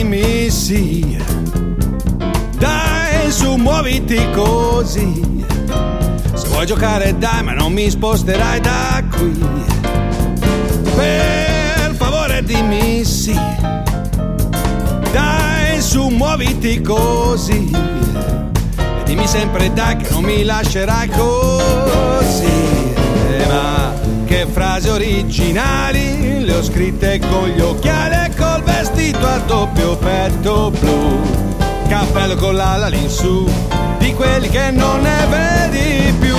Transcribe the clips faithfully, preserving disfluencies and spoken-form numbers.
dimmi sì. Dai, su, muoviti così. Se vuoi giocare dai, ma non mi sposterai da qui. Per favore dimmi sì. Dai, su, muoviti così. E dimmi sempre dai che non mi lascerai così. Eh, ma che frasi originali le ho scritte con gli occhiali e col vestito a doppio petto blu. Cappello con l'ala all'insù, di quelli che non ne vedi più.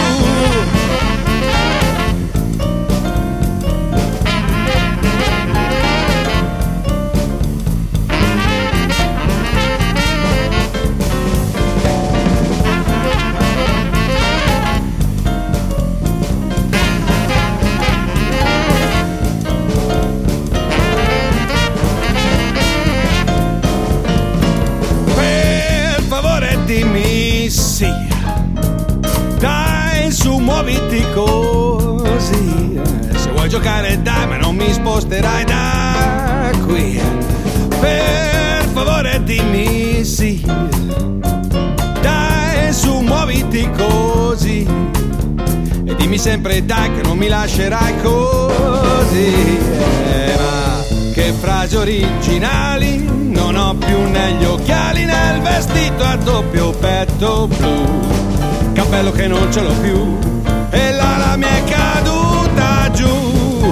Dimmi sì, dai, su, muoviti così. Se vuoi giocare dai, ma non mi sposterai da qui. Per favore dimmi sì. Dai, su, muoviti così. E dimmi sempre dai che non mi lascerai così. Eh, ma che frasi originali. Non ho più negli occhiali nel vestito a doppio petto blu. Cappello che non ce l'ho più e l'ala mi è caduta giù.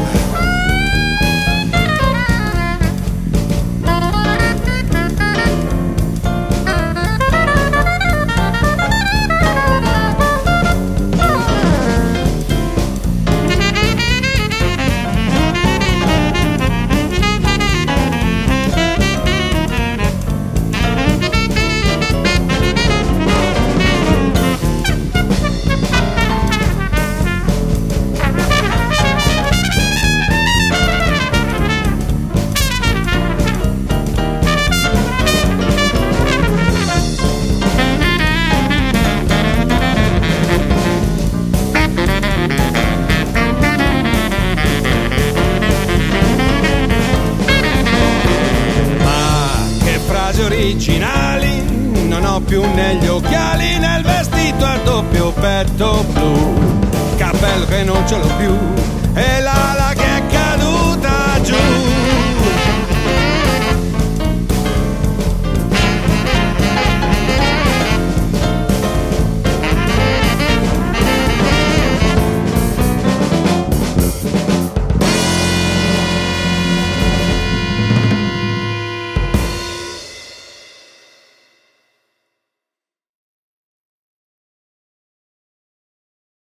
Originali, non ho più negli occhiali nel vestito a doppio petto blu. Cappello che non ce l'ho più e l'ala che